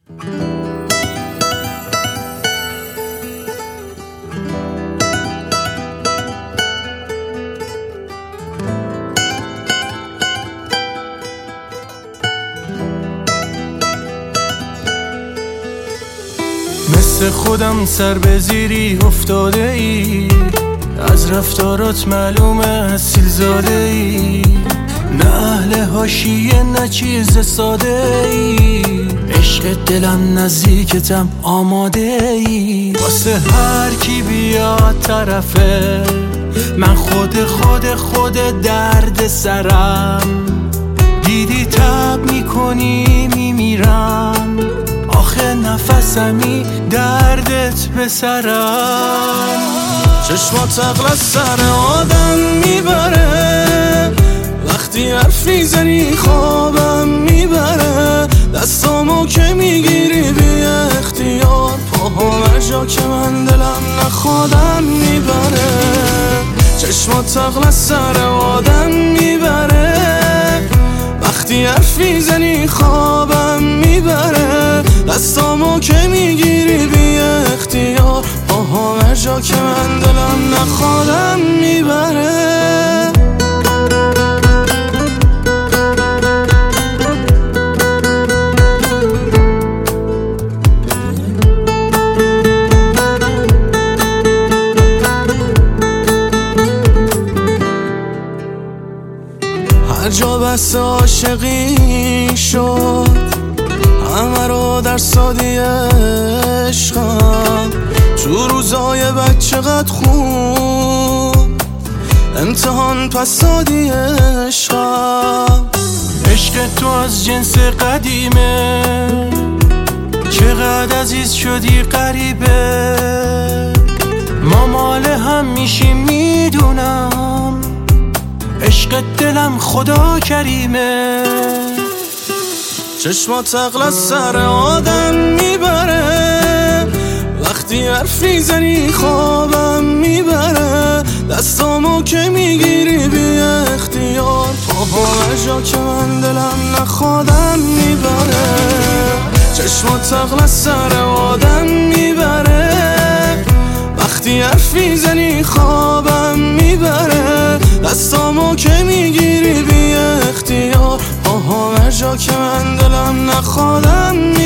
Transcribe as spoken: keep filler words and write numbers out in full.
مثل خودم سر به زیری افتاده ای، از رفتارات معلومه اصیل زاده ای، نه اهل حاشیه نه چیز ساده ای، عشق دلم نزدیکتم آماده ای، واسه هر کی بیاد طرفه من خود خود خود درد سرم، دیدی تب میکنی میمیرم، آخه نفسمی دردت به سرم، چشمات عقل از سر آدم میبره، وقتی حرف میزنی خوابم میبره، دستامو که میگیری بی اختیار، پاها هر جا که من دلم نخوادم میبره، چشمات عقل از سر آدم میبره، وقتی حرف میزنی خوابم میبره، دستامو که میگیری بی اختیار، پاها هر جا که من دلم نخوادم میبره. هر جا بس عاشقی شد همه رو در سادی عشقم، تو روزای بچه قد خوب امتحان پس سادی عشقم، عشق تو از جنس قدیمه چقدر عزیز شدی غریبه، ما مال هم میشیم میدونم، عشق دلم خدا کریمه، چشمات عقل از سر آدم میبره، وقتی حرف میزنی خوابم میبره، دستامو که میگیری بی اختیار، پاها هر جا که من دلم نخوادم میبره، چشمات عقل از سر آدم میبره، وقتی حرف میزنی خوابم میبره، دستامو که میگیری بی اختیار، پاها هر جا که من دلم نخوادم میبره.